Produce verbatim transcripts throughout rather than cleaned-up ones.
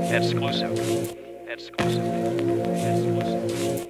Exclusive. Exclusive. Exclusive.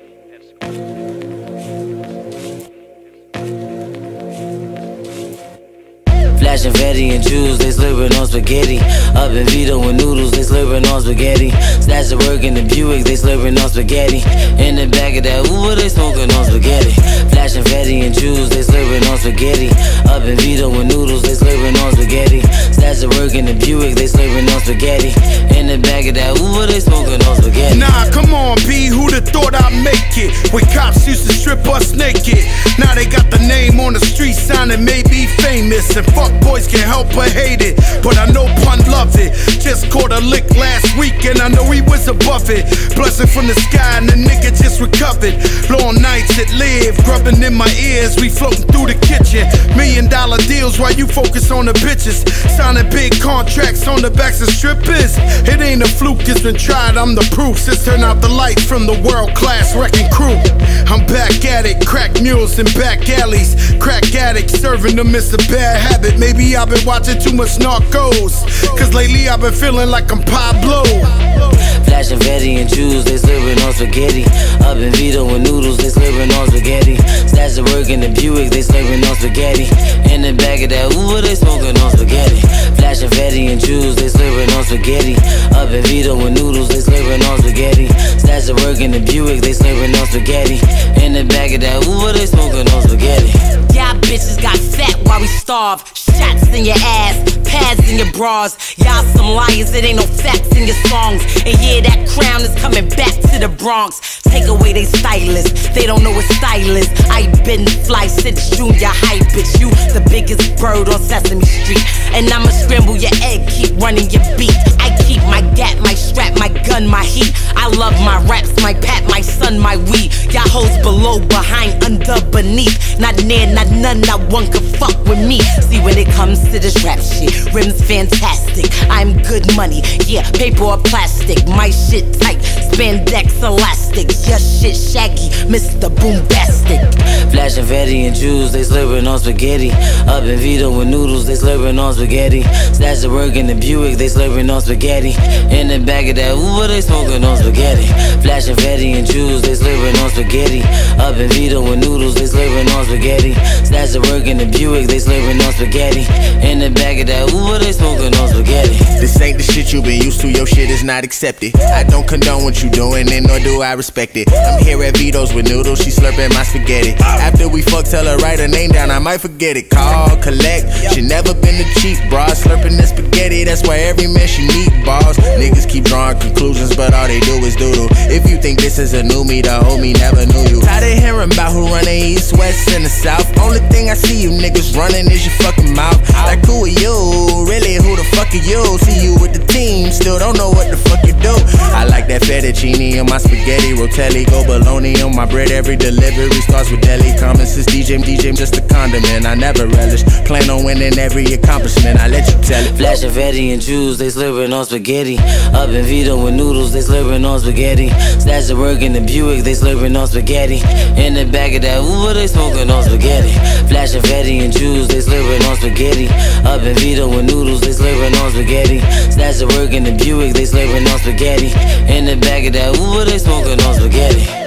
Flashing fatty and Jews, they slurping on spaghetti. Up in Vito and noodles, they slurping on spaghetti. Stash of work in the Buick, they slurping on spaghetti. In the back of that Uber, they smoking on spaghetti. Flashing fatty and Jews, they slurping on spaghetti. Up in Vito and noodles, they slurping on spaghetti. Stash of work in the Buick, they slurping on spaghetti. In the back of that Uber, they smoking on spaghetti. Nah, come on, B, who'da thought I'd make it? When cops used to strip us naked. Now they got the name on the street sign and made me famous. And fuck boys can't help but hate it, but I know Pun loved it. Just caught a lick last week and I know he was above it. Blessing from the sky and the nigga just recovered. Long nights at live, grubbing in my ears, we floating through the kitchen. Million dollar deals while you focus on the bitches. Signing big contracts on the backs of strippers. It ain't a fluke, it's been tried, I'm the proof. Since turn out the lights from the world class wrecking crew. I'm back at it, crack mules in back alleys. Crack addict, serving them it's a bad habit. Maybe I've been watching too much Narcos, cause lately I've been feeling like I'm Pablo. Flashing fatty and Jews, they slurping on spaghetti. Up in Vito and noodles, they slurping on spaghetti. Stash of work in the Buick, they slurping on spaghetti. In the back of that Uber, they smoking on spaghetti. Flashing fatty and Jews, they slurping on spaghetti. Up in Vito and noodles, they slurping on spaghetti. Stash of work in the Buick, they slurping on spaghetti. In the back of that Uber, they smoking on spaghetti. Y'all bitches got fat while we starve. Shots in your ass, pads in your bras. Y'all some liars, it ain't no facts in your songs. And yeah, that crown is coming back to the Bronx. Take away they stylists, they don't know what style is. I been fly since junior high, bitch. You the biggest bird on Sesame Street. And I'ma scramble your egg, keep running your beat. I keep my gat, my strap, my gun, my heat. I love my raps, my pat, my son, my weed. Y'all hoes below, behind, under, beneath. Not near, not none, not one could fuck with me. See when it comes to this rap shit, rims fantastic. I'm good money, yeah, paper or plastic. My shit tight, spandex elastic. Your shit shaggy, Mister Boombastic. Flashing fatty and Jews, they slurping on spaghetti. Up in Vito with noodles, they slurping on spaghetti. Stash of work in the Buick, they slurping on spaghetti. In the back of that Uber, they smoking on spaghetti. Flashing fatty and Jews, they slurping on spaghetti. Up in Vito with noodles, they slurping on spaghetti. Stash of work in the Buick, they slurping on spaghetti. In the back of that Uber, they smoking on spaghetti. This ain't the shit you been used to, your shit is not accepted. I don't condone what you doing, and nor do I respect it. I'm here at Vito's with noodles, she slurping my spaghetti. After we fuck, tell her write her name down, I might forget it. Call, collect, she never been the cheap bra. Slurping the spaghetti, that's why every man she need balls. Niggas keep drawing conclusions, but all they do is doodle. If you think this is a new me, the old me never knew you. Tired of hearing about who run the east, west, and the south. Only thing I see you niggas running is your fucking mouth. Like who are you? Really, who the fuck are you? See you with the team, still don't know what the fuck you do. I like that fettuccine on my spaghetti, rotelli, go bologna on my bread. Every delivery starts with deli. Common since D J, D J just a condiment. I never relish. Plan on winning every accomplishment. I let you tell it. Flashing fatty and Jews, they slurping on spaghetti. Up in Vito with noodles, they slurping on spaghetti. Stash of work in the Buick, they slurping on spaghetti. In the back of that Uber, they smoking on spaghetti. Flashing fatty and Jews, they slurping on spaghetti. Up in Vito with noodles, they slurping on spaghetti. Stash of work in the Buick, they slurping on spaghetti. In the back of that Uber, they smoking on spaghetti.